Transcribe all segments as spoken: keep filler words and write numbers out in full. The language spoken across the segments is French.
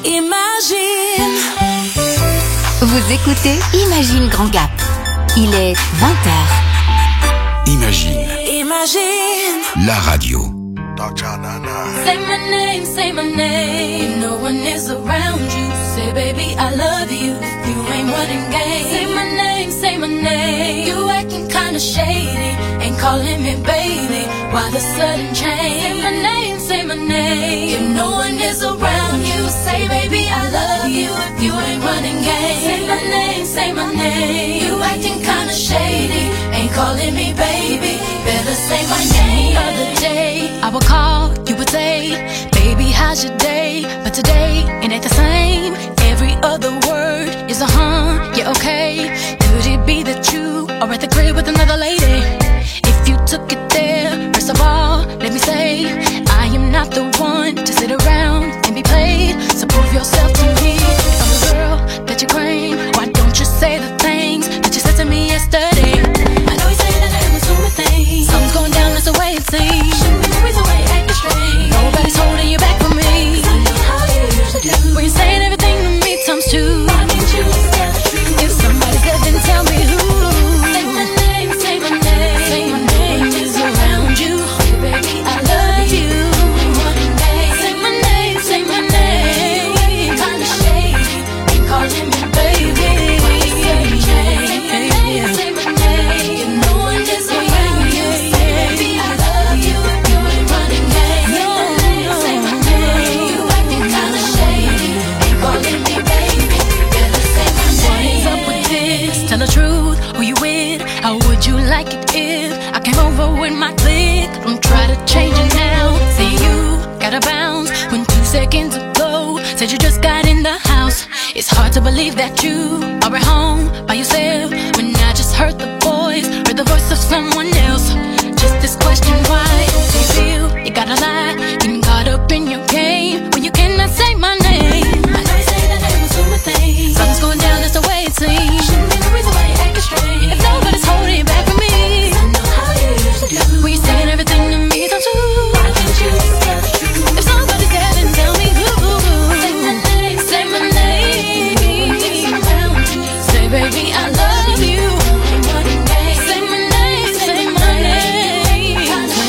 Imagine. Vous écoutez Imagine Grand Gap. Il est vingt heures. Imagine. Imagine. La radio. Say my name, say my name. No one is around you. Say baby I love you. You ain't running game. Say my name, say my name. You acting kinda shady. Ain't calling me baby. Why the sudden change? Say my name, say my name. If no one is around you, say baby I love you. If you ain't running game. Say my name, say my name. You acting kinda shady. Ain't calling me baby. Better say my name. The other day I would call, you would say, baby how's your day? But today it ain't the same. Every other word is a huh, yeah okay. Could it be that you are at the crib with another lady? If you took it there, first of all, let me say, I am not the one to sit around and be played. So prove yourself to me. If I'm the girl that you claim, why don't you say the things that you said to me yesterday? I know you say that I was doing things. Something's going down, that's the way it seems. Shouldn't be the reason why you're acting strange. Nobody's holding you back from me. 'Cause I know how you usually do. When you're saying everything to me times two. Why can't you just tell the truth? If somebody's dead, then tell me who. Say my name, say my name. Say my name is around you. Hey baby, I love you. Ain't running back. Say my name, say my name. You acting kinda shady. Ain't calling me baby. Why you say you change? Say my name, say my name. If no one is around you, say baby I love you. You ain't running back. Say my name, say my name. You acting kinda shady. Ain't calling me baby. Better say my name. What's up with this? Tell the truth. Who you with? How would you like it if I came over with my clique? Don't try to change it now. Say you gotta bounce when two seconds ago said you just got in the house. It's hard to believe that you are at home by yourself when I just heard the voice, heard the voice of someone else. Just this question, why do you feel you gotta lie? Getting caught up in your game when you cannot say my name. I know you say that I was doing things. Something's going down, that's the way it seems. Shouldn't be the reason why you're acting strange. If nobody's holding you back from me, 'cause I know how you usually do. When you're saying everything to me, don't you? Why can't you just tell the truth? If somebody's dead, then tell me who. Say my name, say my name. Say baby I love you. Say my name, say my name.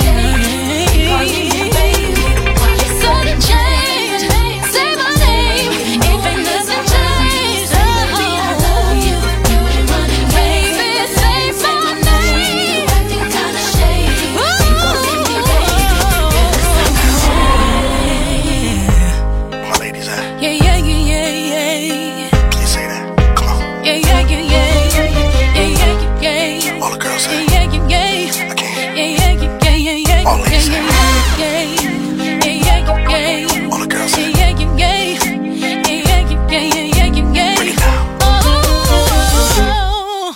Sudden change. Say my name. If it doesn't change, baby I love you. You ain't running, baby. Say my name. Acting kinda shady. My ladies, eh? Yeah, yeah, yeah, yeah, yeah. Please say that. Come on. Yeah, yeah, yeah, yeah, yeah, yeah, yeah, yeah. All the girls say. Yeah, yeah, yeah. I can't. Yeah, yeah, yeah, yeah, yeah. All ladies say. Yeah, yeah, yeah, yeah. All the girls say. Yeah, yeah, yeah. Yeah, yeah, yeah, yeah, yeah, yeah. Bring it down. Oh.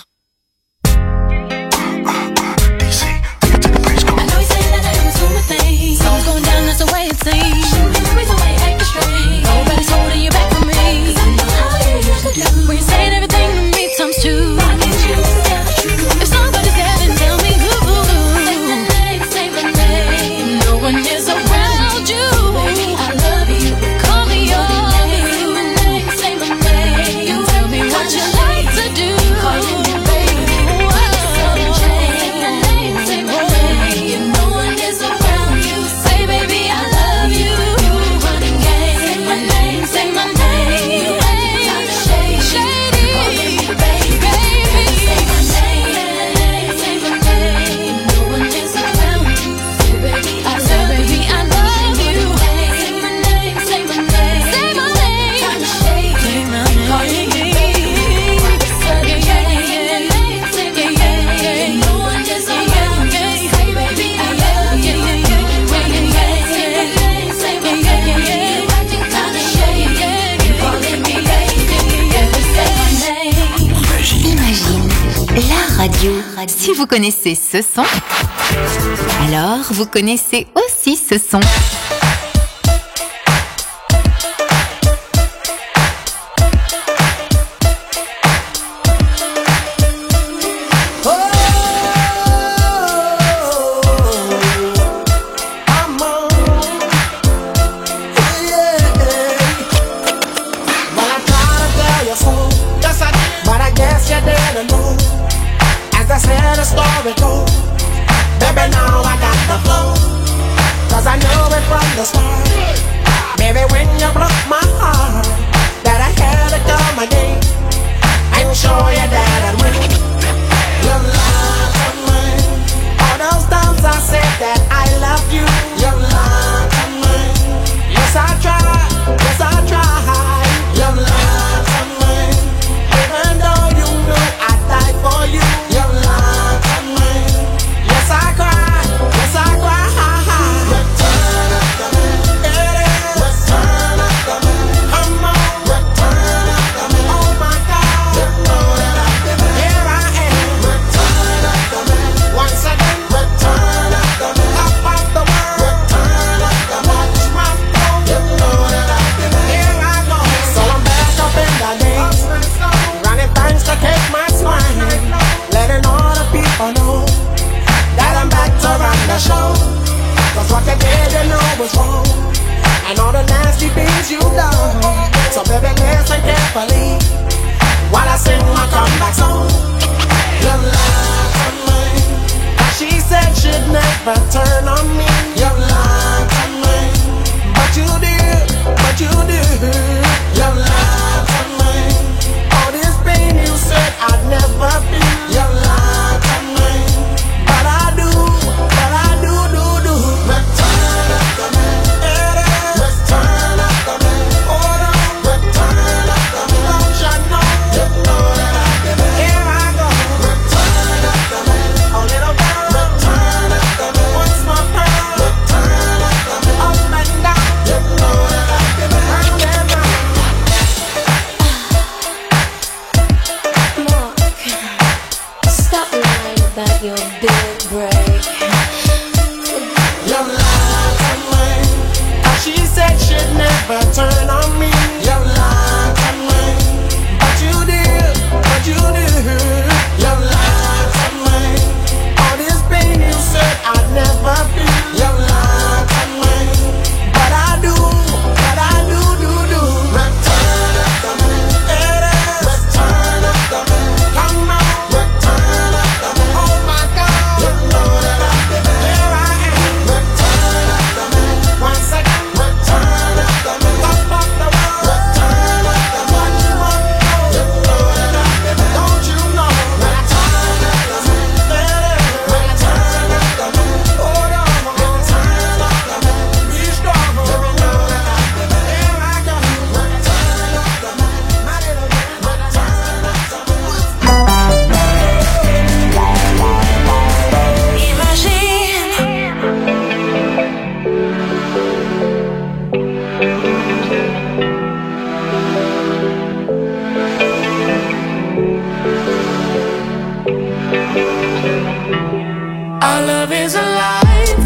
D C, take it to the bridge. Come I on. know you say that I was doing things. Something's going down, that's the way it seems. Shouldn't be the reason why you're acting strange. Nobody's holding you back from me. 'Cause I know how you usually do. When you're saying everything to me times two. Why can't you just tell the truth? If somebody's dead, then tell me who. Say my name, say my name. No one is around you. Baby, I love you. Call me yours. Say my name, say my name. You tell me what you like to do. Calling me baby. Sudden change. Say my name, say my name. If no one is around you, say baby I love you. You ain't running game. Say my name, say my name. You acting kinda shady. Shady. Calling me baby. Say my name, say my name. If no one is around you, say baby I love you. I love you. Say my name, say my name. Say my name. Kinda shady. Say my name. Calling me baby. Sudden change. Say my name. If no one is around you, say baby I love you. You ain't running game. Say my name, say my name. You acting kinda shady. Calling me baby. Better say my name. Imagine, la radio. Si vous connaissez ce son, alors vous connaissez aussi ce son. I'm on. Yeah. things you done. So baby, listen carefully while I sing my comeback song. You lied to me. She said she'd never turn on me. You lied to me, but you did, but you did. You lied to me. All this pain you said I'd never feel. You lied to me, but I do, but I do, do, do. Return up to me, return up to me. Hold on, return up to me. Don't you know? You know that I can. Here I go. Return up to me, oh little girl. Return up to me, once more pearl. Return up to me, up and down. You know that I can. Turn them round. Mark, stop lying about your big break. You lied to me. She said she'd never turn on me. You lied to me, but you did, but you did. You lied to me. All this pain you said I'd never feel. You lied to me, but I do, but I do, do, do. Return up to me, return up to me. Come on, return up to me. Oh my God, you know that I can. Here I am. Return up to me. Once again, return up to me. Top of the world. Return up to me. One more go. You know that I can. Don't you know? Return up to me. Return up to me. Hold on. Return up to me. Be strong. You know that I can. Here I go. Return up to me. My little girl. Return up to me. Our love is alive,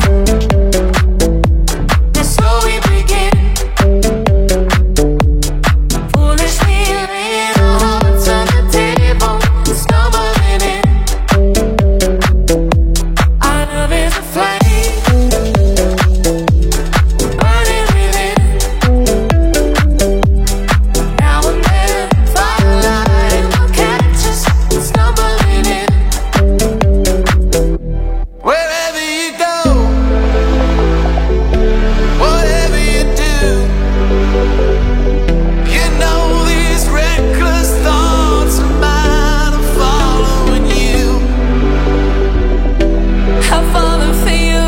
and so we begin. Foolishly laying our hearts on the table, stumbling in. Our love is a flame, burning within. Now and then, firelight will catch us stumbling in. Wherever you go, whatever you do, you know these reckless thoughts of mine are following you. I've fallen for you,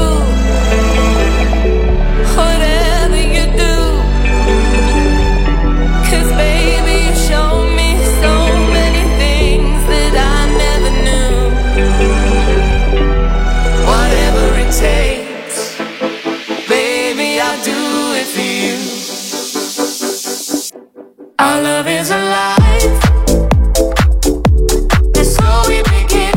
whatever you do. 'Cause baby, you showed me so many things that I never knew. Whatever it takes, baby, I'll do it for you. Our love is alive, and so we begin.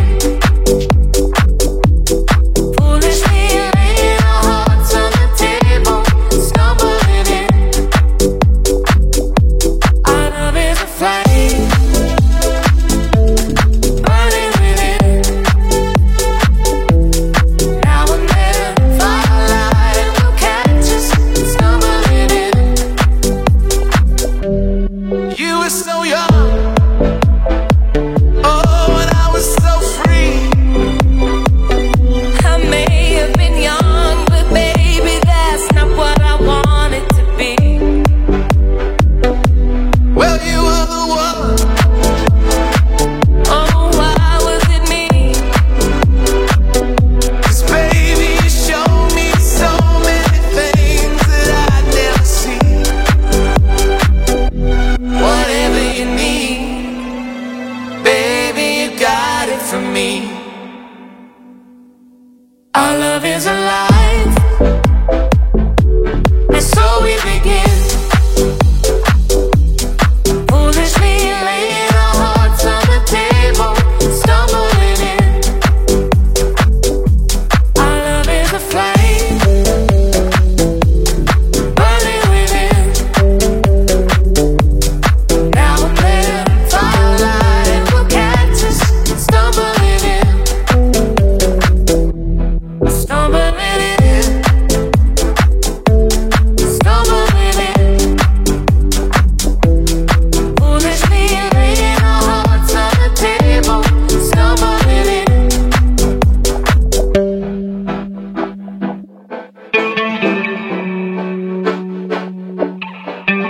Foolishly laying our hearts on the table, stumbling in. Our love is a flame, burning within. Now and then, firelight will catch us stumbling in. You were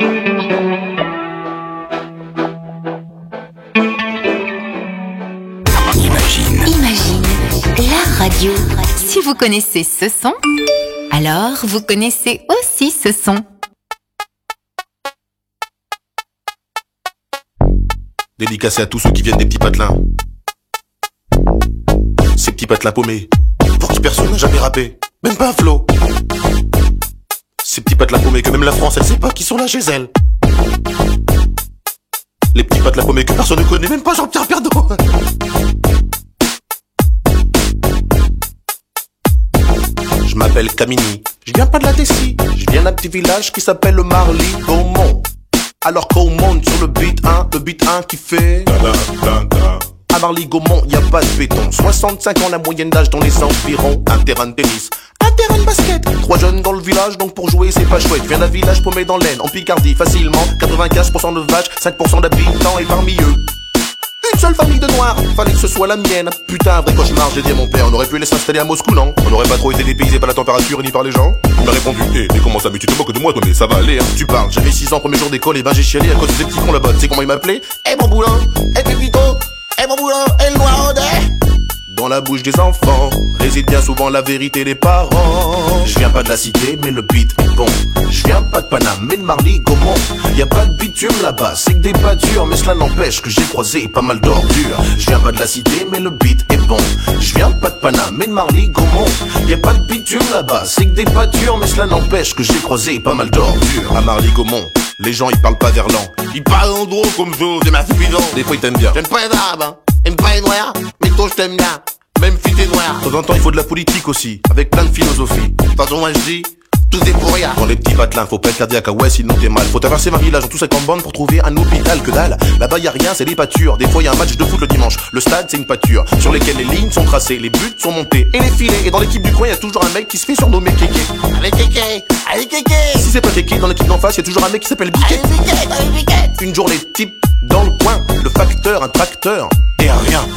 Radio. Si vous connaissez ce son, alors vous connaissez aussi ce son. Dédicacé à tous ceux qui viennent des petits patelins. Ces petits patelins paumés, pour qui personne n'a jamais rappé, même pas un flow. Ces petits patelins paumés que même la France elle sait pas qui sont là chez elle. Les petits patelins paumés que personne ne connaît, même pas Jean-Pierre Pernaut. Je m'appelle Camini, je viens pas de la Tessie, je viens d'un petit village qui s'appelle le Marly-Gaumont. Alors qu'on monte sur le beat un, le beat un qui fait à Marly-Gaumont, y a pas de béton. soixante-cinq ans la moyenne d'âge dans les environs. Un terrain de tennis, un terrain de basket. Trois jeunes dans le village, donc pour jouer c'est pas chouette. Je viens d'un village paumé dans l'Aisne, en Picardie, facilement. quatre-vingt-quinze pour cent de vaches, cinq pour cent d'habitants et parmi eux une seule famille de noirs, fallait que ce soit la mienne. Putain, un vrai cauchemar, j'ai dit à mon père. On aurait pu les s'installer à Moscou, non? On aurait pas trop été dépaysé par la température ni par les gens. Il m'a répondu, hé, hey, mais comment ça, mais tu te moques de moi, toi, mais ça va aller, hein. Tu parles, j'avais six ans, premier jour d'école, et ben j'ai chialé à cause des petits cons là-bas. Tu sais comment il m'appelait? Eh mon boulin, eh Pépito, eh mon boulin, eh le noir dans la bouche des enfants réside bien souvent la vérité des parents. Je viens pas de la cité, mais le beat est bon. Je viens pas de Paname, mais de Marly-Gaumont. Y a pas de bitume là-bas, c'est que des pâtures, mais cela n'empêche que j'ai croisé pas mal d'ordures. Je viens pas de la cité, mais le beat est bon. Je viens pas de Paname, mais de Marly-Gaumont. Y a pas de bitume là-bas, c'est que des pâtures, mais cela n'empêche que j'ai croisé pas mal d'ordures. À Marly-Gaumont, les gens ils parlent pas verlan, ils parlent en gros comme ça, des masses suivantes. Des fois ils t'aiment bien. J'aime pas les arabes, hein. J'aime pas les noirs, mais toi je t'aime bien. Même si t'es noir. De temps en temps il faut de la politique aussi, avec plein de philosophie. De toute façon moi je dis, tout est pour rien. Dans les petits patelins, faut pas être cardiaque, ah ouais sinon t'es mal. Faut traverser ma village en tout cinquante bandes pour trouver un hôpital, que dalle. Là-bas y a rien, c'est des pâtures. Des fois y a un match de foot le dimanche. Le stade c'est une pâture, sur lesquelles les lignes sont tracées, les buts sont montés et les filets. Et dans l'équipe du coin y a toujours un mec qui se fait surnommer Kéké. Allez Kéké, allez Kéké. Si c'est pas Kéké, dans l'équipe d'en face y a toujours un mec qui s'appelle Biquet. Allez Biquet, allez Biquet. Une journée type dans le coin, le facteur, un tracteur et un rien.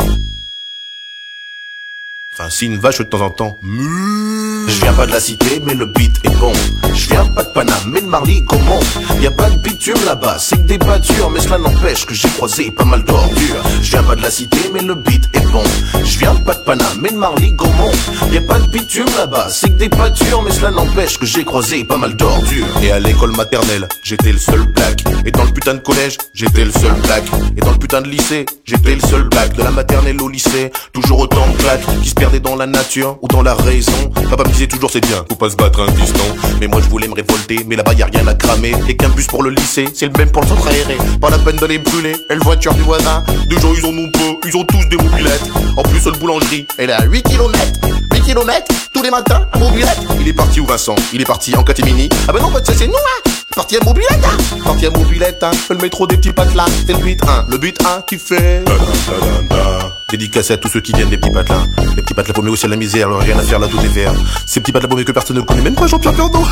Enfin, si une vache de temps en temps. Je viens pas de la cité, mais le beat est bon. Je viens pas de Paname, mais de Marly-Gaumont. Y a pas de bitume là-bas, c'est que des pâtures, mais cela n'empêche que j'ai croisé pas mal d'ordures. Je viens pas de la cité, mais le beat est bon. Je viens pas de Paname, mais de Marly-Gaumont. Y a pas de bitume là-bas, c'est que des pâtures, mais cela n'empêche que j'ai croisé pas mal d'ordures. Et à l'école maternelle, j'étais le seul black. Et dans le putain de collège, j'étais le seul black. Et dans le putain de lycée, j'étais le seul black. De la maternelle au lycée, toujours autant de black qui se perdaient dans la nature ou dans la raison. Papa me disait toujours c'est bien, faut pas se battre un distant. Mais moi je voulais me révolter, mais là-bas y a rien à cramer. Et qu'un bus pour le lycée, c'est le même pour le centre aéré. Pas la peine de les brûler, et le voiture du voisin. Deux gens ils en ont peu, ils ont tous des mobilettes. En plus la boulangerie, elle est à huit kilomètres. huit kilomètres, tous les matins, à mobilette. Il est parti où Vincent? Il est parti en catémini. Ah ben non, ça c'est nous hein. Parti à mobilette hein. Parti à mobilette hein. Le métro des petits patelins, c'est le but un. Le but un qui fait dédicacé à tous ceux qui viennent des petits patelins. Les petits patelins paumés aussi à la misère, alors rien à faire là, tout est vert. Ces petits patelins paumés que personne ne connaît, même pas Jean-Pierre Pernaut.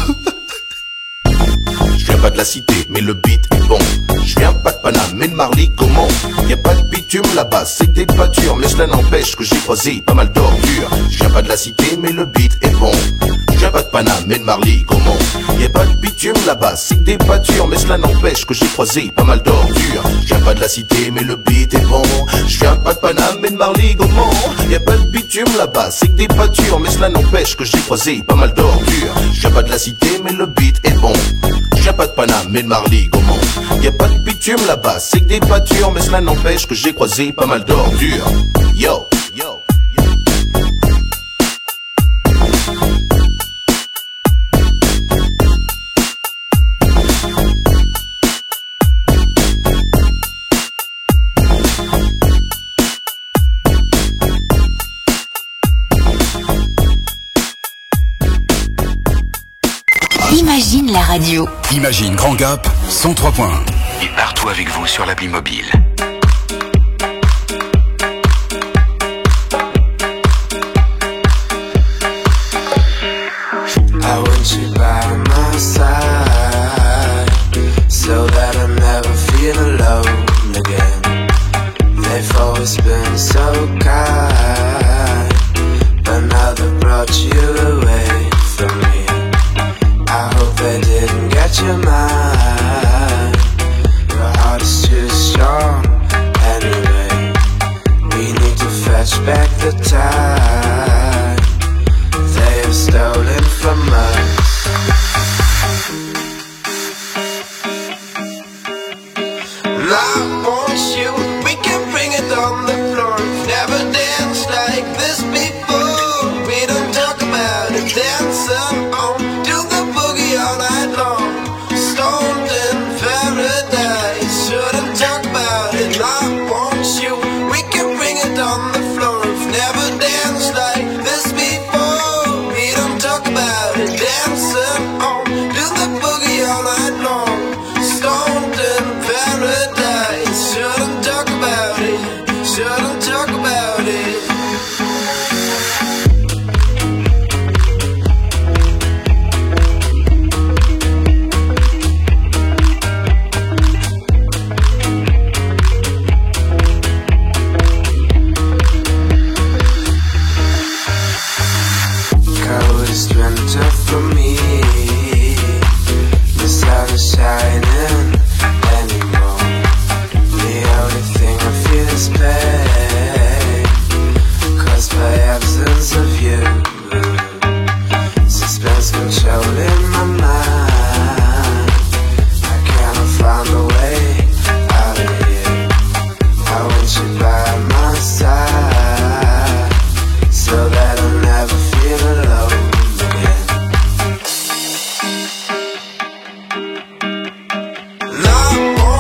Je viens pas de la cité, mais le beat est bon. Je viens pas de Paname, mais de Marly-Gaumont. Y a pas de bitume là-bas, c'est des pâtures, mais cela n'empêche que j'ai croisé pas mal d'ordures. Je viens pas de la cité, mais le beat est bon. Je viens pas de Paname, mais de Marly-Gaumont. Y a pas de bitume là-bas, c'est des pâtures, mais cela n'empêche que j'ai croisé pas mal d'ordures. Je viens pas de la cité, mais le beat est bon. Je viens pas de Paname, mais de Marly-Gaumont. Y a pas de bitume là-bas, c'est des pâtures, mais cela n'empêche que j'ai croisé pas mal d'ordures. Je viens pas de la cité, mais le beat est bon. Je viens pas de Paname, mais de Marly-Gaumont. Y a pas de bitume là-bas, c'est que des pâtures, mais cela n'empêche que j'ai croisé pas mal d'ordures. Yo, yo. Imagine la radio. Imagine Grand Gap, cent trois points. Et partout avec vous sur l'appli mobile. I want you by my side, so that I never feel alone again. They've always been so kind, but now they brought you away from me. I hope they didn't get your mind.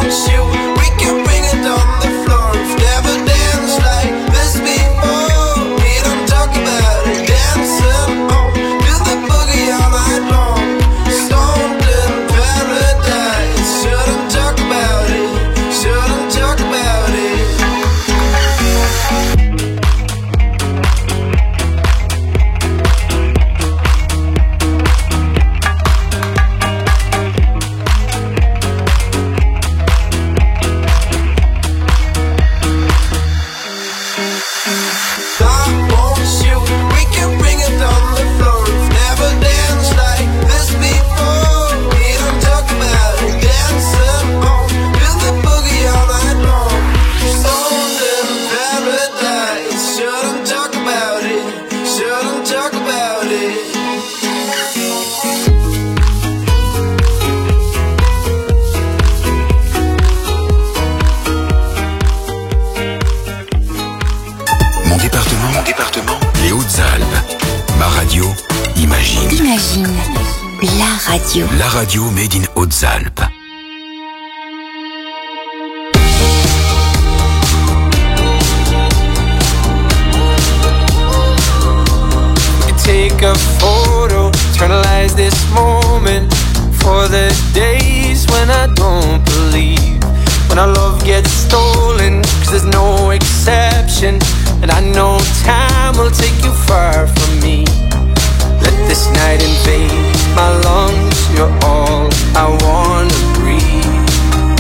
wants you, we can bring it on the floor. We've never danced like this before. We don't talk about it, dancing on to the boogie all night long. Stoned in paradise, shouldn't talk about it, shouldn't talk about it. Imagine, la radio. La radio made in Hautes-Alpes. Take a photo, eternalize this moment for the days when I don't believe, when our love gets stolen, cause there's no exception, and I know time will take you far from me. Let this night invade my lungs, you're all I wanna breathe.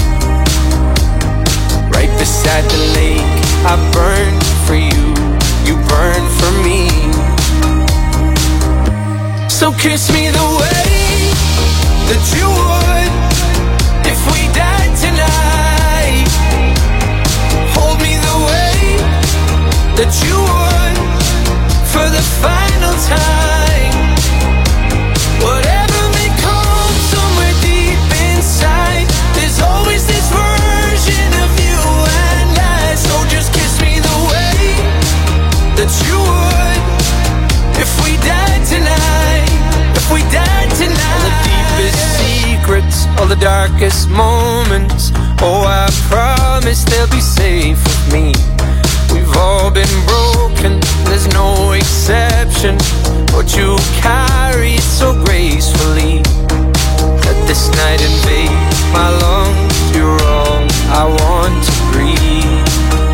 Right beside the lake, I burn for you, you burn for me. So kiss me the way that you would if we died tonight. Hold me the way that you would for the final time. Whatever may come somewhere deep inside, there's always this version of you and I. So just kiss me the way that you would if we died tonight. If we died tonight. All the deepest secrets, all the darkest moments, oh, I promise they'll be safe with me. We've all been broken, there's no exception, but you carry it so gracefully. Let this night invade my lungs, you're all I want to breathe.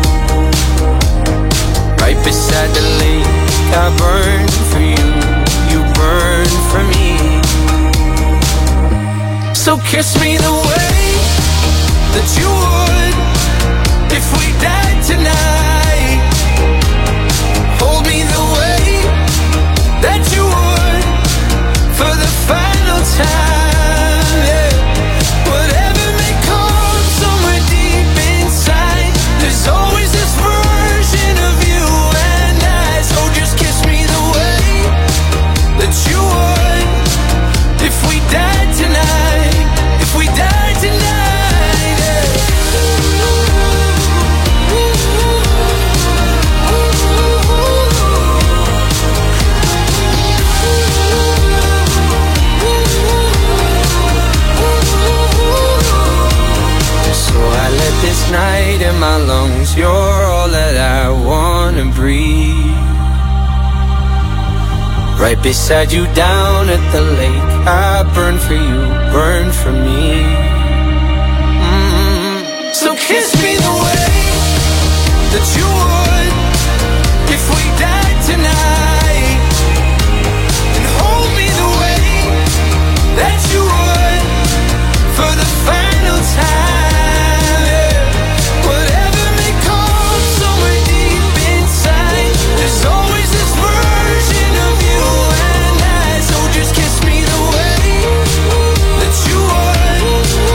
Right beside the lake, I burn for you, you burn for me. So kiss me the way that you would if we died tonight. Hold me the way that you would for the final time, yeah. Whatever may come somewhere deep inside, there's always this version of you and I. So just kiss me the way that you would if we died tonight, if we died tonight, yeah. So I let this night in my lungs, you're all that I wanna breathe. Right beside you down at the lake, I burn for you, burn for me. Mm-hmm. So kiss me the way that you would if we died tonight, and hold me the way that you would for the final time, yeah. Whatever may come somewhere deep inside, there's always this version of you and I. So just kiss me the way that you would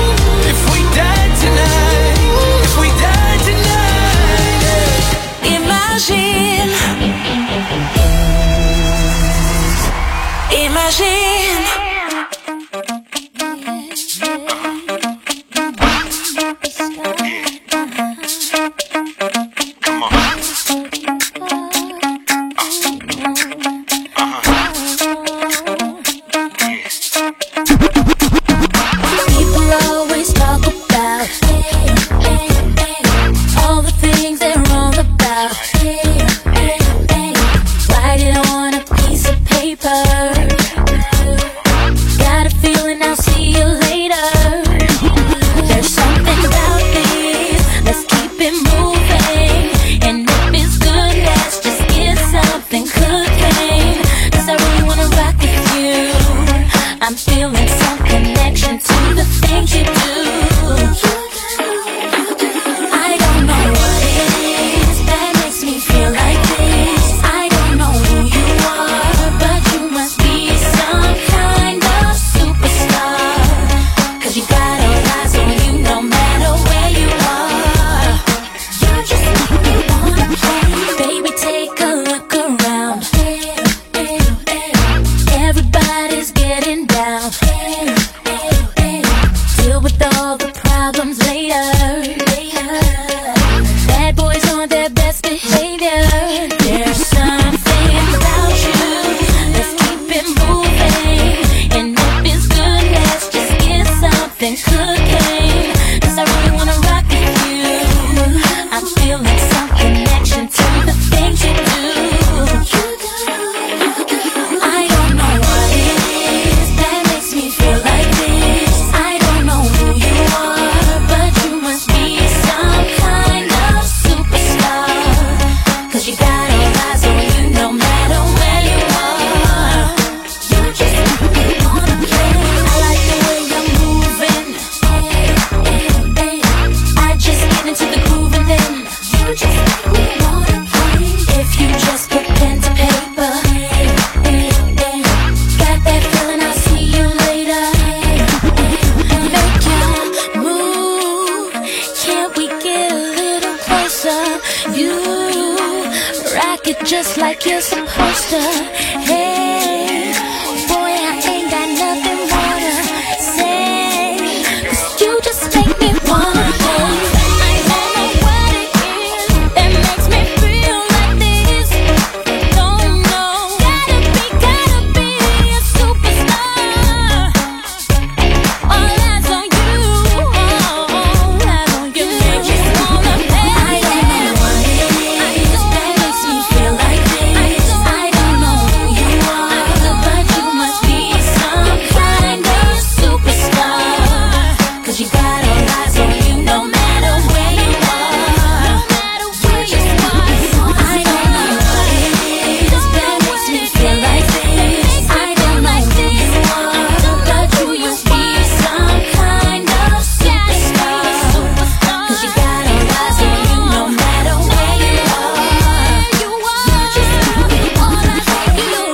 you. Rock it just like you're supposed to. Hey, boy, I ain't got nothing more to say, 'cause you just make me wanna play. I don't know what it is that makes me feel like this. Don't know. Gotta be, gotta be a superstar. All eyes on you, all eyes on you. Just wanna play. I don't know what it is that makes me feel like this. I don't know who you are, but you must be some kind of superstar. 'Cause you got all eyes on you, no matter where you are, no matter where you are. I don't know what it is that makes me feel like this. I don't know who you are, but you must be some kind of superstar. 'Cause you got all eyes on you, no matter where you are. You just all eyes on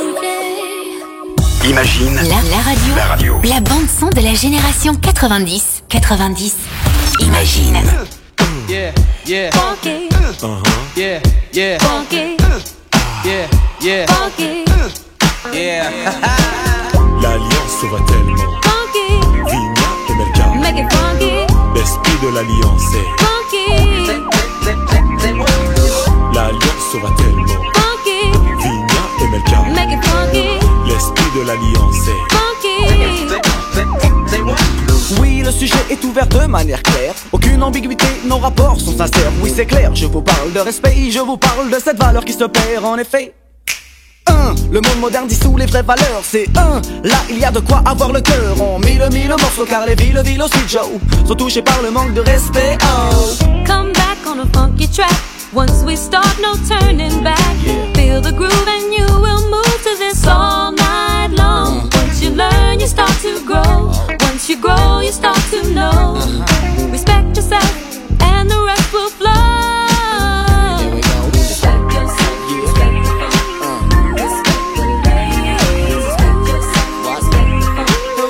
you. Imagine La, la radio. la radio. La bande son de la génération quatre-vingt-dix. quatre-vingt-dix. Imagine. Yeah, yeah, Funky, yeah, yeah, funky, yeah, yeah, funky, yeah. L'alliance va tellement. funky, Vigna et Melka. make it funky, L'esprit de l'alliance est. funky, L'alliance va tellement. funky, Vigna et Melka. make it funky, L'esprit de l'alliance est. funky. Oui, le sujet est ouvert de manière claire. Aucune ambiguïté, nos rapports sont sincères. Oui, c'est clair, je vous parle de respect, je vous parle de cette valeur qui se perd en effet. Un, le monde moderne dissout les vraies valeurs. C'est un, là il y a de quoi avoir le cœur. On mille mille morceaux car les villes, villes aussi Joe sont touchés par le manque de respect. Oh. Come back on a funky track. Once we start, no turning back. Feel the groove and you will move to this all night long. Once you learn, you start to grow. Once you grow, you start to know. Respect yourself and the rest will flow. Respect yourself, respect the funk. Respect the ladies, respect yourself, respect the funk.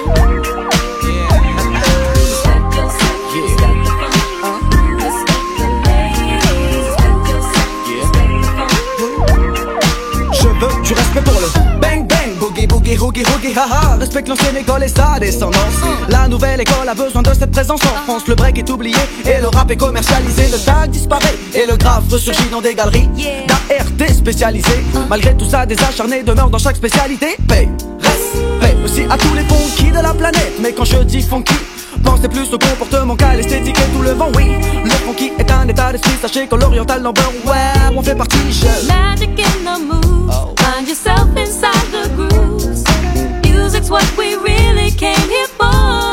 Respect yourself, respect the funk. Respect the ladies, respect yourself, respect the funk. Je veux du respect pour le bang bang, boogie boogie hoogie hoogie haha. Respecte l'ancienne école et sa descendance. La nouvelle école a besoin de cette présence en France. Le break est oublié et le rap est commercialisé. Le tag disparaît et le graphe ressurgit dans des galeries d'A R T spécialisées. Malgré tout ça, des acharnés demeurent dans chaque spécialité. Paix, respect aussi à tous les funky de la planète. Mais quand je dis funky, pensez plus au comportement qu'à l'esthétique et tout le vent, oui. Le funky est un état d'esprit, sachez que l'oriental number, ouais, on fait partie, je. Magic in the moves, find yourself inside the grooves. Music's what we really came here for.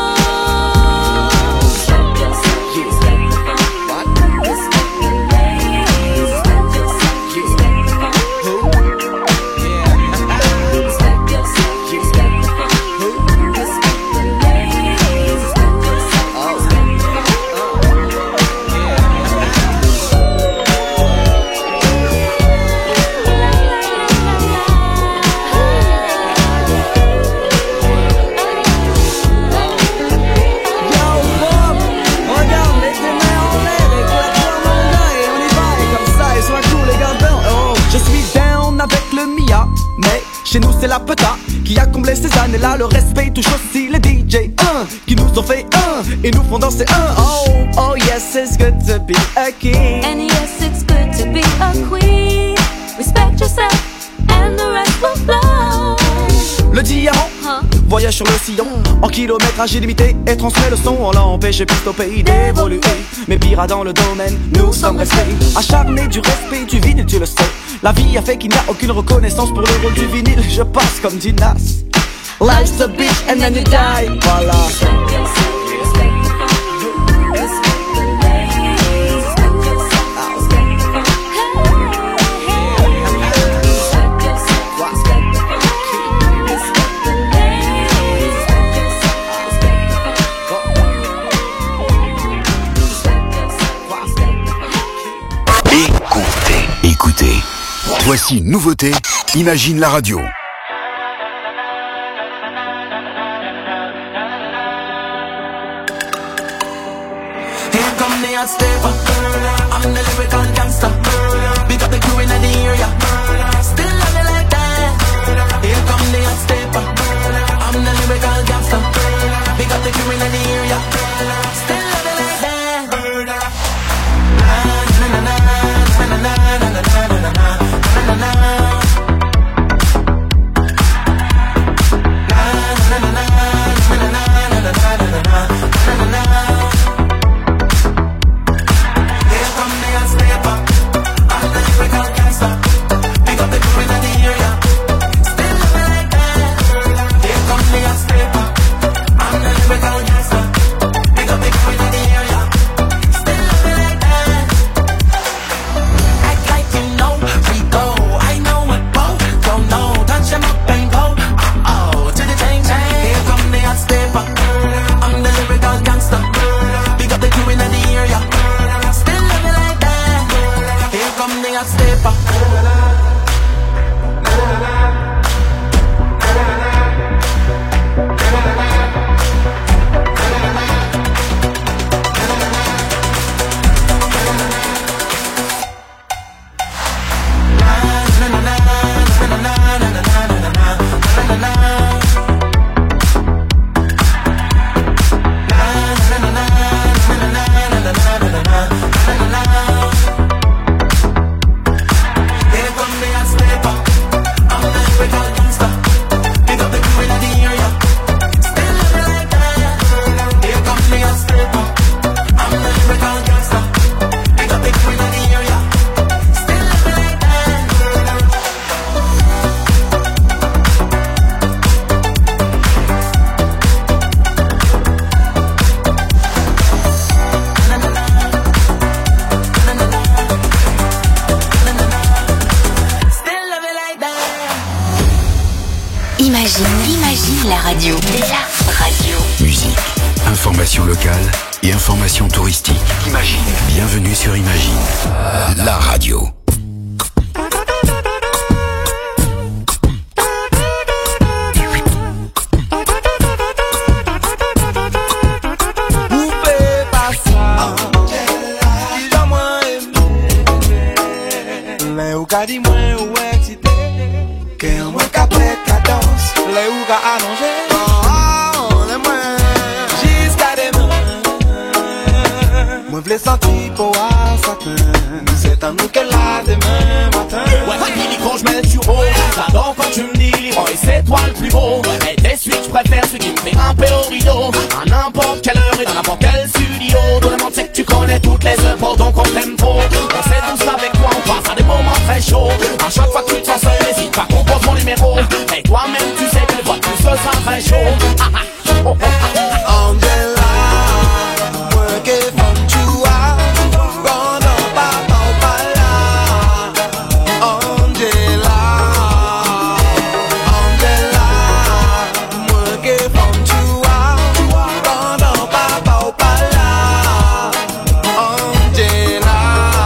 Respect yourself, respect the funk. Respect the ladies, respect yourself, respect the funk. Respect yourself, respect the funk. Respect the ladies, respect yourself, respect the funk. Chez nous c'est la peta qui a comblé ces années-là. Le respect touche aussi les D J un qui nous ont fait un et nous font danser un. Oh, oh yes, it's good to be a king. And yes, it's good to be a queen. Respect yourself and the rest will flow. Le diamant Huh? voyage sur le sillon en kilométrage illimité et transmet le son. On l'a empêché plus au pays d'évoluer. Mais pire dans le domaine, nous sommes restés acharnés du respect du vinyle, tu le sais. La vie a fait qu'il n'y a aucune reconnaissance pour le rôle du vinyle. Je passe comme dit Nas. Life's a bitch and then you die. Voilà. Respect yourself, respect the funk. Respect the ladies, respect yourself, respect the funk. Respect yourself, respect the funk. Respect the ladies, respect yourself, respect the funk. Respect yourself, respect the funk. Écoutez, écoutez. Voici une nouveauté, Imagine la radio. Here come the hot stepper. I'm the lyrical gangster. Big up the crew in the area. Still love it like that. Here come the hot stepper. I'm the lyrical gangster. Big up the crew in the area. Still love it like that. Na na na na na na na na na na na na na. Information locale et information touristique. Imagine. Bienvenue sur Imagine, la radio. Senti pour un satin, c'est un nous qu'elle a demain matin. Ouais, Billy, quand je mets le sur haut, j'adore quand tu me dis, Leroy, c'est toi le plus beau. Et des suites, je préfère celui qui me fait grimper au rideau. À n'importe quelle heure et dans n'importe quel studio. Tout le monde sait que tu connais toutes les œuvres, donc on t'aime trop. On sait tous avec toi, on passe à des moments très chauds. À chaque fois que tu te sens seul, n'hésite pas, compose mon numéro. Et toi-même, tu sais que le vote plus ce sera très chaud. Ah, ah, oh, oh, ah, Angela, moi qui femme tu as, pendant papa ou pas là. Angela, Angela, moi qui femme tu as, pendant papa ou pas là. Angela.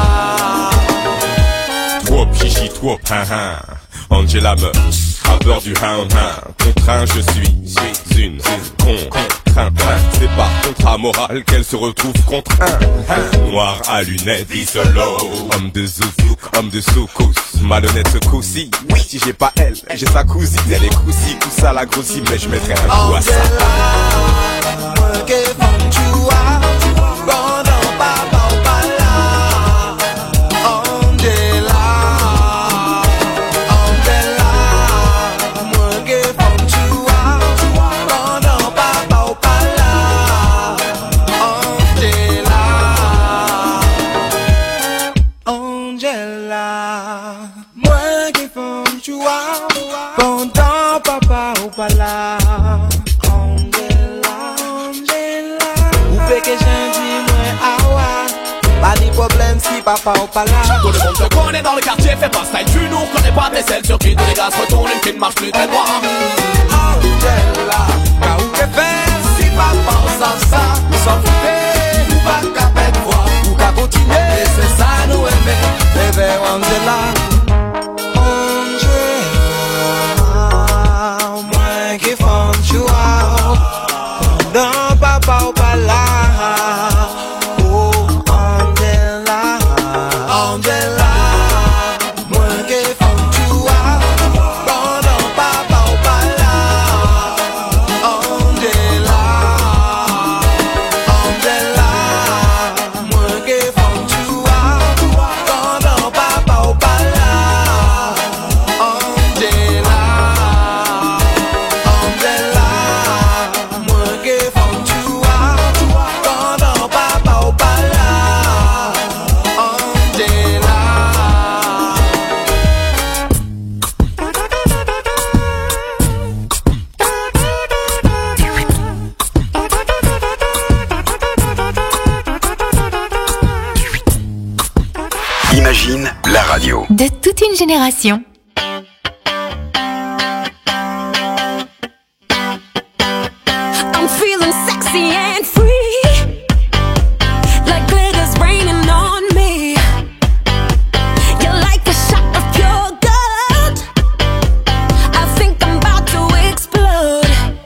Trop chichi, trop hein hein. Angela me à bord du hound hound. Contraint je suis, suis une contrainte. C'est par contrat moral qu'elle se retrouve contrainte. Noir à lunettes, dit solo. Homme de zouk, homme de soukous. Malhonnête ce coup-ci. Oui, si j'ai pas elle, j'ai sa cousine. Elle est coussi, tout ça la grossit, mais je mettrai un coup à ça. Moi qui femme tu as, pendant papa ou pas là. Angela. Pendant papa ou pas là. Angela, Angela. Ou fait que j'ai dit moi awa. Pas de problème si papa ou pas là. Tout le monde te connaît dans le quartier, fais pas style, tu nous connais pas tes selles sur qui tous les gars se retournent, une qui ne marche plus très droit. Angela, ka ou que faire si papa ou ça ça. Nous s'en foutait, nous pas qu'à perdre voix. Ou qu'à continuer, et c'est ça nous aimer. Bébé Angela. Dans papa ou pas là. Oh, Imagine la radio. De toute une génération. I'm feeling sexy and free, like glitter's raining on me. You're like a shot of pure gold. I think I'm about to explode.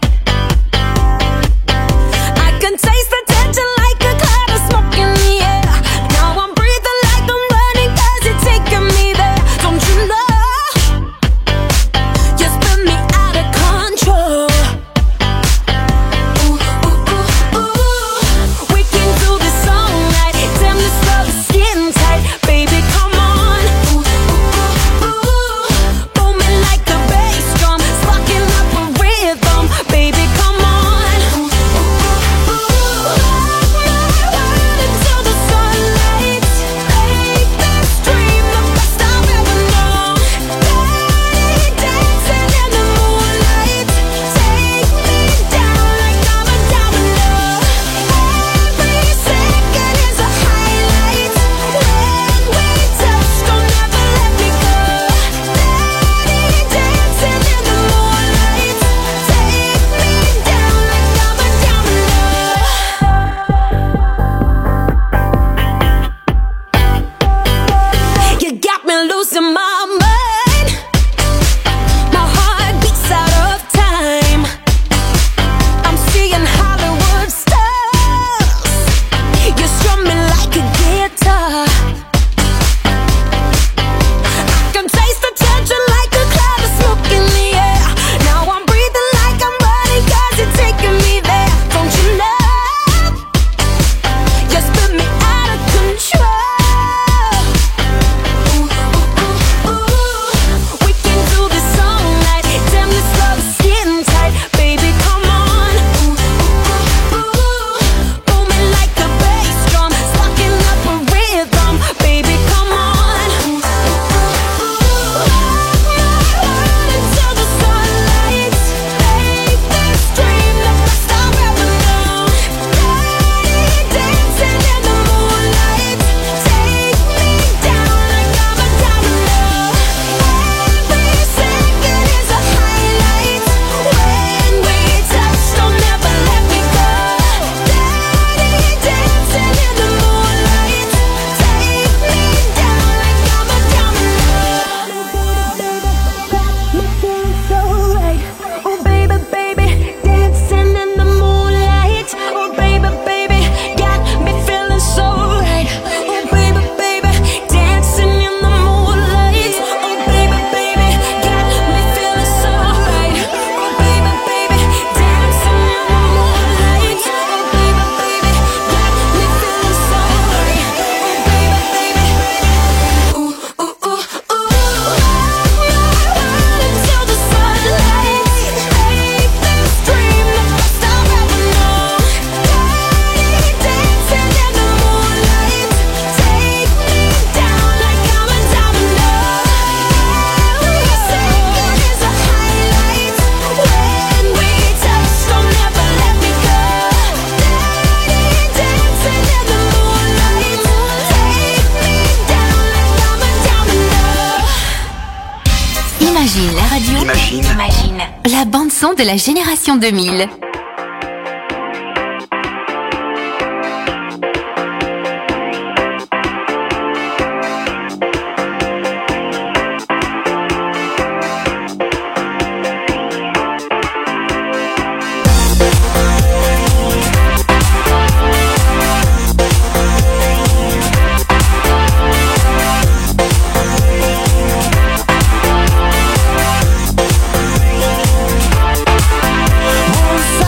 I can taste the tension like a cloud of smoke in the air. Now I'm breathing like I'm running 'cause you're taking me there. Don't you know? You spin me out of control. We can do this all night. Damn, this love is getting tight. Baby, come on. Booming like a bass drum, sparking up a rhythm. Baby, come on. Until the sunlight. Make this dream the best I've ever known. Daddy dancing in the moonlight. Take me down like I'm a domino. Every second is a highlight. When we touch, don't ever let me go. Daddy dancing in the moonlight. Take me down like I'm a domino. You got me losing my mind. My heart beats out of time. I'm seeing Hollywood stars. You strum me like a guitar. I can taste the tension like a cloud of smoke in the air. Now I'm breathing like I'm running 'cause you're taking me there. Don't you know? You spin me out of control. We can do this all night. Damn, this love is getting tight. Baby, come on. Booming like a bass drum, sparking up a rhythm. Baby, come on. Until the sunlight. Make this dream the best I've ever known. Daddy dancing in the moonlight. Take me down like I'm a domino. Every second is a highlight. When we touch, don't ever let me go. Daddy dancing in the moonlight. Take me down like I'm a domino. Me feeling so right. Oh baby, baby, dancing in the moonlight. Oh baby, baby, got me feeling so right. Oh baby, baby, dancing in the moonlight. Oh baby, baby, got me feeling so right. Oh baby, baby, dancing in the moonlight. Oh baby, baby, got me feeling so right. Oh baby, baby, ooh ooh ooh ooh. Until the sunlight. Make this dream the best I've ever known. Daddy dancing in the moonlight. Take me down like I'm a domino. Every second is a highlight. When we touch, don't ever let me go. Daddy dancing in the moonlight. Take me down like I'm a domino. Imagine la radio. Imagine. Imagine. La bande-son de la génération deux mille. Once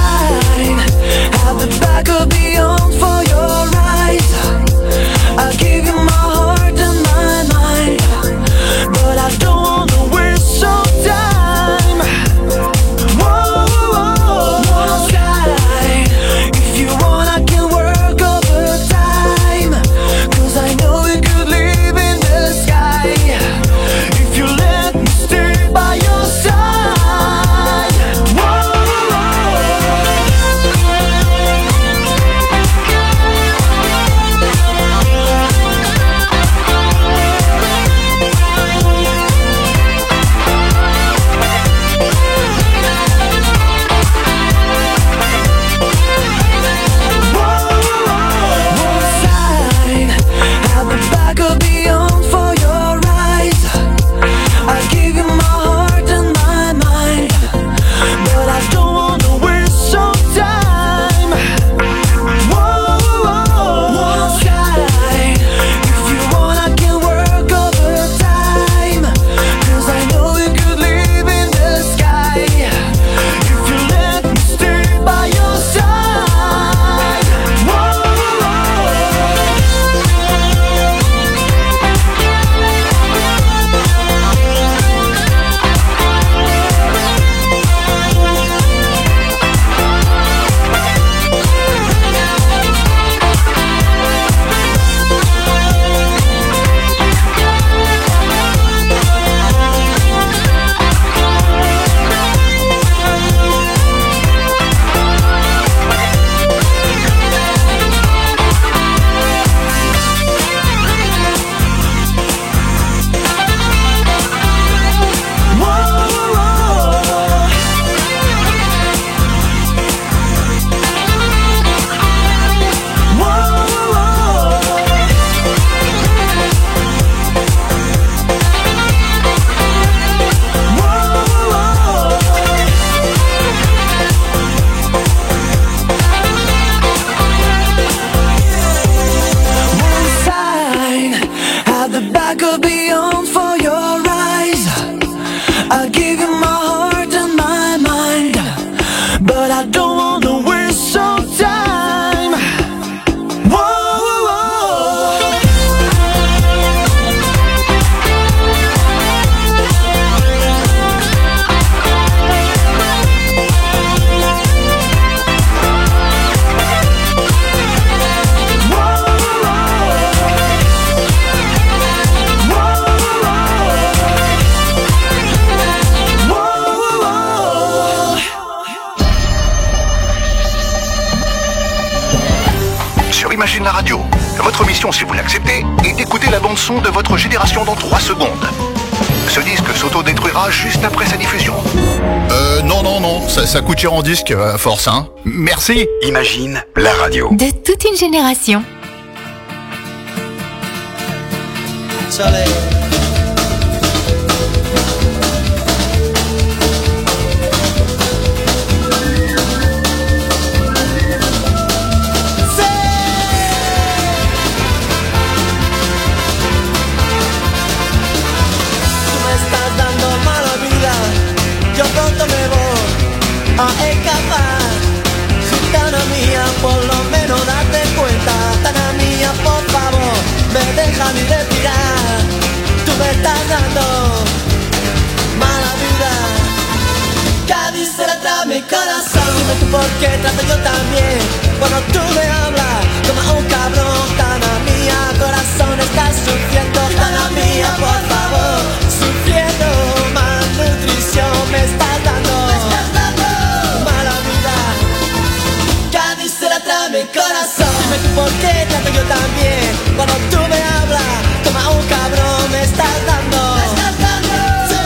I could be on for your eyes. I'll give you my heart and my mind, but I don't wanna waste some time. Whoa, whoa, whoa. Imagine la radio. Votre mission, si vous l'acceptez, est d'écouter la bande-son de votre génération dans trois secondes. Ce disque s'auto-détruira juste après sa diffusion. Euh, non, non, non, ça, ça coûte cher en disque, à force, hein. Merci. Imagine la radio. De toute une génération. Soleil. A escapar, gitana mía, por lo menos date cuenta. Gitana mía, por favor, me deja ni respirar. Tú me estás dando mala vida. Cádiz se la trae mi corazón. Dime tú por qué trato yo también. Cuando tú me hablas como un cabrón. Gitana mía, corazón, estás sufriendo. Gitana mía, por favor, sufriendo malnutrición. Me estás dando, me estás dando mi corazón. Dime tú por qué trato yo también. Cuando tú me hablas como a un cabrón. Me estás dando, me estás dando, sí.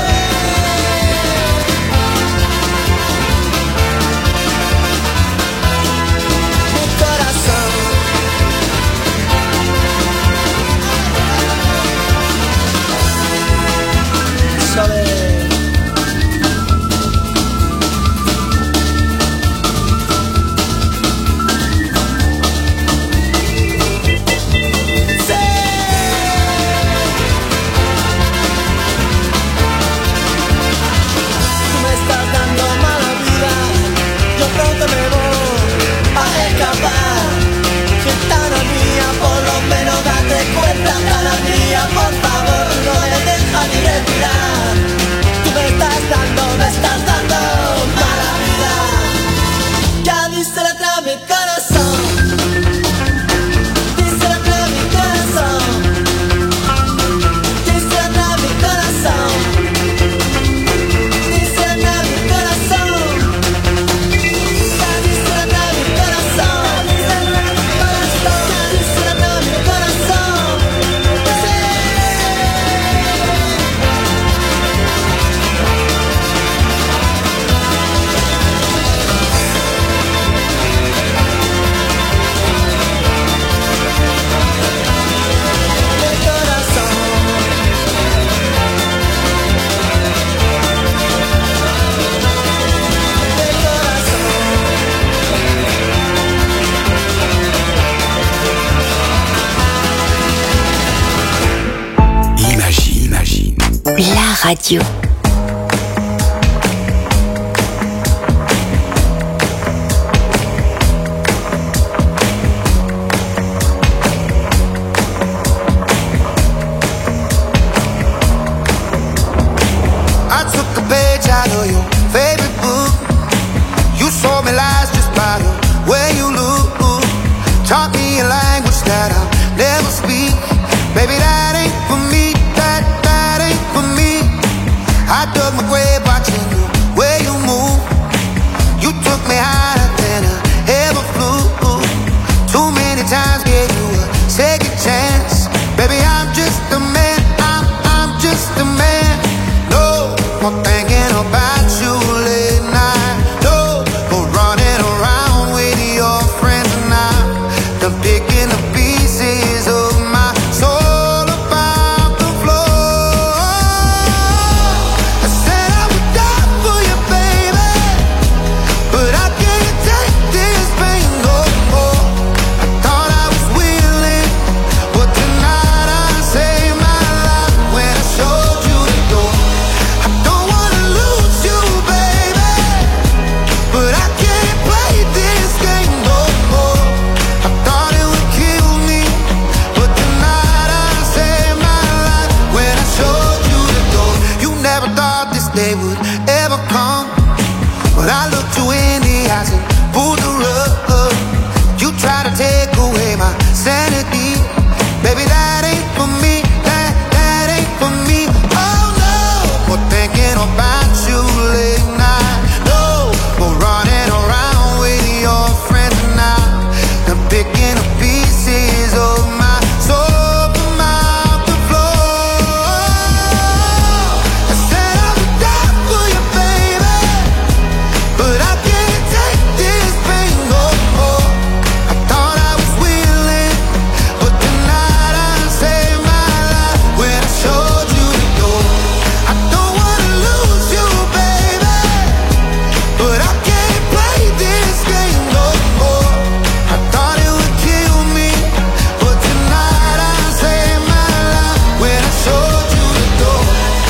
Mi corazón. Soledad. Por favor, no me dejas ni respirar. Tú me estás dando, me estás dando mala vida. Cádiz se la trae mi corazón. Cádiz se la trae mi corazón. Cádiz se la trae mi corazón. Cádiz se la trae mi corazón. Cádiz se la trae mi corazón. Cádiz se la trae mi corazón. Imagine, imagine. La radio. I took a page out of your favorite book. You saw me lies just by the way you look. Taught me a language that I'll never speak. Baby, that ain't for me, that, that ain't for me. I dug my grave watching the way you move. You took me higher than I ever flew. Too many times gave you a second chance. Baby, I'm just a man, I'm, I'm just a man. No more thinking about you late night. No more running around with your friends and I'm done picking the pieces of my soul about the floor. I said they would ever come. But I looked you in the eyes and pulled the rug. You try to take away my sanity. Baby, that ain't for me, that, that ain't for me. Oh no, we're thinking about you late night. No, we're running around with your friends now. They're picking up pieces of my soul from out the floor. I said I would die for you, baby, but I can't take this pain no more. I thought I was willing, but tonight I saved my life when I showed you the door. I don't wanna lose you, baby, but I can't play this game no more. I thought it would kill me, but tonight I saved my life when I showed you the door.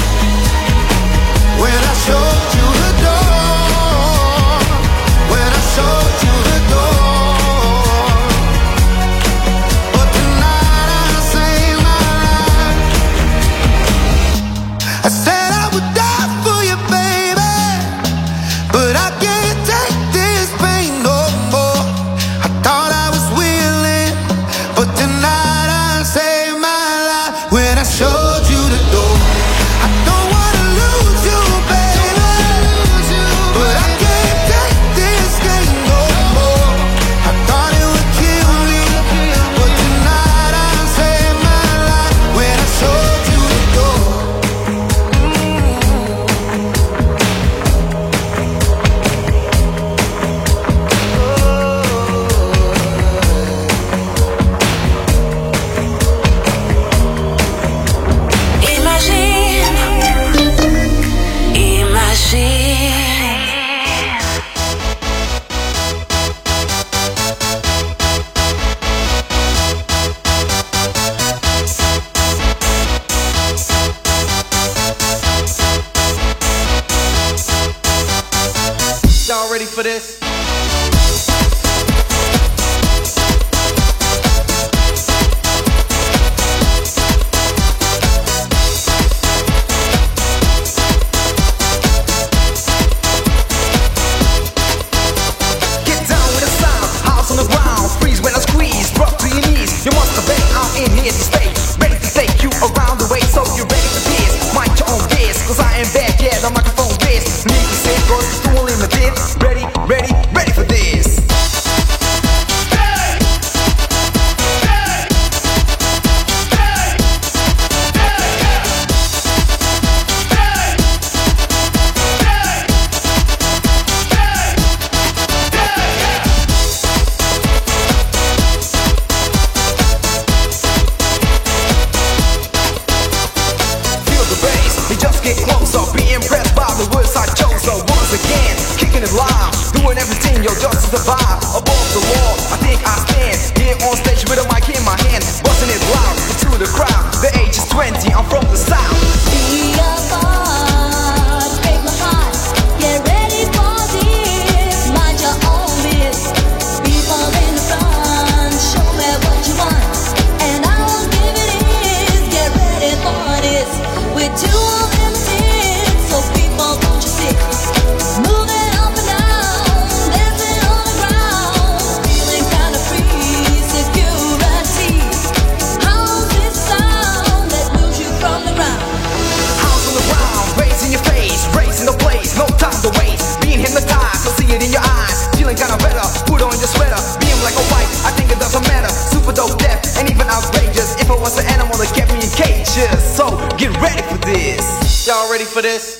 When I showed you the door. When I showed you the door. But tonight I saved my life. I said I would die for you, baby, but I can't take this pain no more. I thought I was willing, but tonight I saved my life when I showed you the door. I don't wanna lose you, baby, but I can't take this game no more. I thought it would kill me, but tonight I saved my life when I showed you the door. Imagine, imagine. Y'all ready for this? Get down with the sound, house on the ground, freeze when I squeeze, drop to your knees. You must obey, I'm in here to stay, ready to take you around the way, so you're ready for this. Mind your own biz, cause I am back, yeah, the microphone biz. Need to say, cause it's too limited. Ready, ready, ready for this. Feel the bass, we just get closer. Be impressed by the words I chose. So once again, kicking it live, doing everything, yo, just to survive. Above the wall, I think I stand here on stage with a mic in my hand, busting it loud to the crowd. The age is twenty, I'm from the south. Be a boss, break my heart. Get ready for this. Mind your own biz. People in the front, show me what you want, and I will give it is. Get ready for this. We're too limited, so people don't you sit. Moving up and down, dancing on the ground, feeling kinda free. Security, how's this sound that moves you from the ground? House on the ground, raising your face, raising the place, no time to waste. Being hypnotized, I see it in your eyes. Feeling kinda better, put on your sweater. Being like a white, I think it doesn't matter. Super dope, deaf, and even outrageous. If I was an animal that kept me in cages, so get ready for this. Y'all ready for this?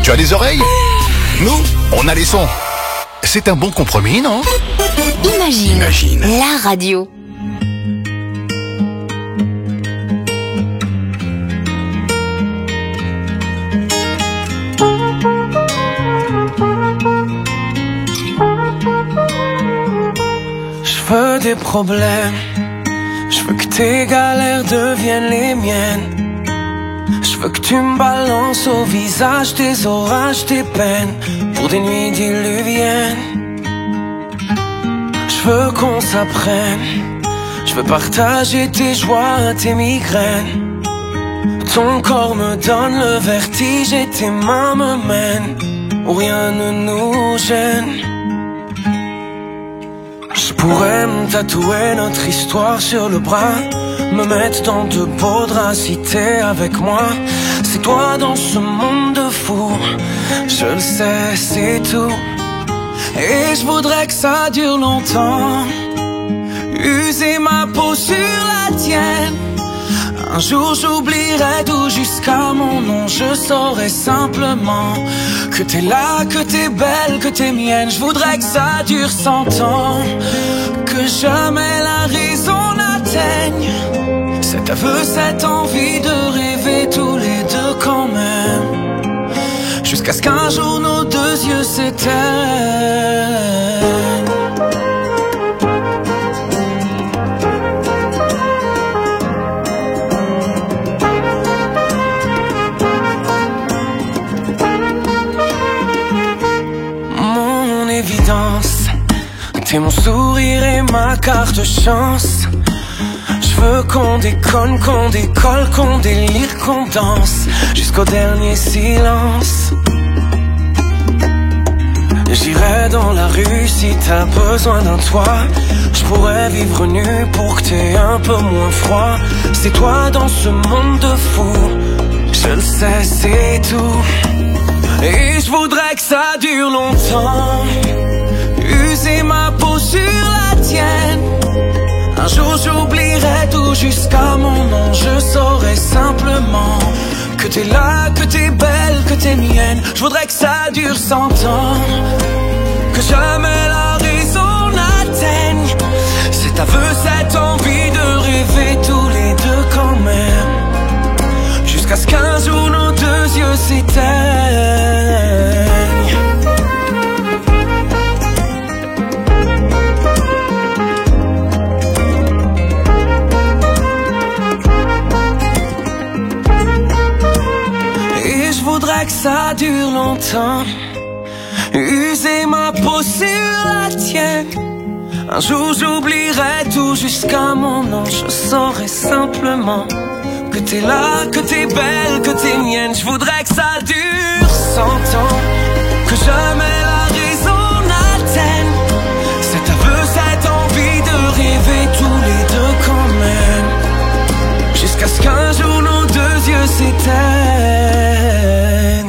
Tu as des oreilles? Nous, on a les sons. C'est un bon compromis, non? Imagine, Imagine. la radio. Je veux des problèmes, je veux que tes galères deviennent les miennes. Je veux que tu me balances au visage tes orages, tes peines, pour des nuits diluviennes. Je veux qu'on s'apprenne, je veux partager tes joies, tes migraines. Ton corps me donne le vertige et tes mains me mènent où rien ne nous gêne. Je pourrais me tatouer notre histoire sur le bras, me mettre dans de beaux draps si t'es avec moi. C'est toi dans ce monde de fou, je le sais, c'est tout. Et je voudrais que ça dure longtemps, user ma peau sur la tienne. Un jour j'oublierai tout jusqu'à mon nom, je saurai simplement que t'es là, que t'es belle, que t'es mienne. Je voudrais que ça dure cent ans, que jamais la raison n'atteigne cet aveu, cette envie de rêver tous les deux quand même, jusqu'à ce qu'un jour nos deux yeux s'éteignent. Mon évidence, t'es mon sourire et ma carte chance. Je veux qu'on déconne, qu'on décolle, qu'on délire, qu'on danse jusqu'au dernier silence. J'irai dans la rue si t'as besoin d'un toit. Je pourrais vivre nu pour que t'aies un peu moins froid. C'est toi dans ce monde de fou, je le sais, c'est tout. Et je voudrais que ça dure longtemps, user ma peau sur la tienne. Un jour j'oublierai tout jusqu'à mon nom, je saurai simplement que t'es là, que t'es belle, que t'es mienne. Je voudrais que ça dure cent ans, que jamais la raison n'atteigne cet aveu, cette envie de rêver tous les deux quand même, jusqu'à ce qu'un jour nos deux yeux s'éteignent. Que ça dure longtemps, user ma peau sur la tienne. Un jour j'oublierai tout jusqu'à mon nom, je saurai simplement que t'es là, que t'es belle, que t'es mienne. Je voudrais que ça dure cent ans, que jamais la raison n'atteigne cet aveu, cette envie de rêver tous les deux quand même, jusqu'à ce qu'un jour nos deux yeux s'éteignent.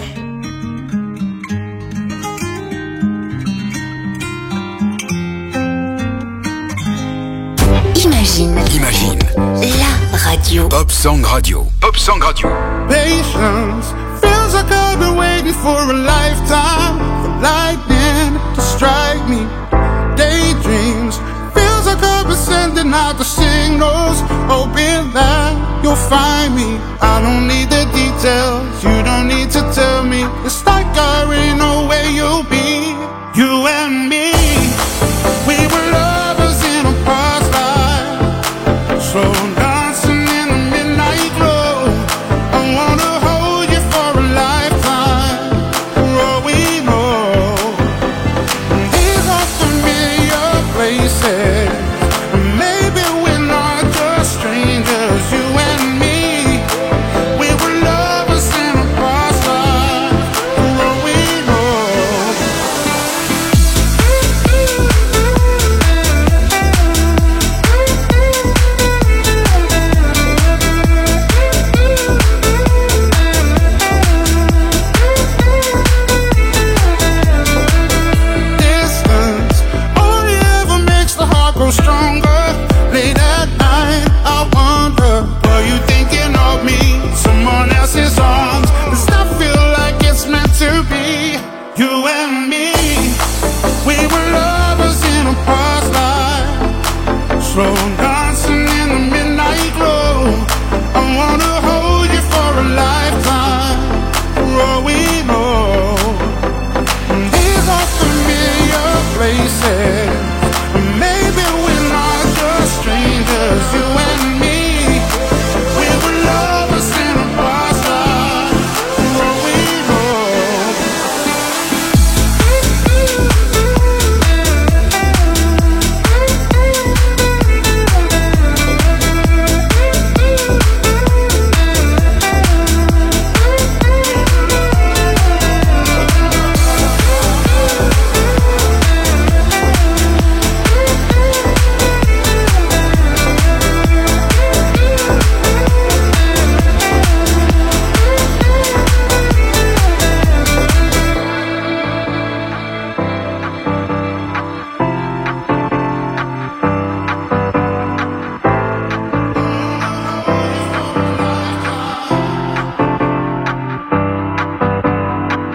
Imagine. Imagine. La radio. Pop Song Radio. Pop Song Radio. Patience feels like I've been waiting for a lifetime for lightning to strike me. Daydreams feels like I've been sending out the signals, hoping that you'll find me. I don't need the details, you don't need to tell me. It's like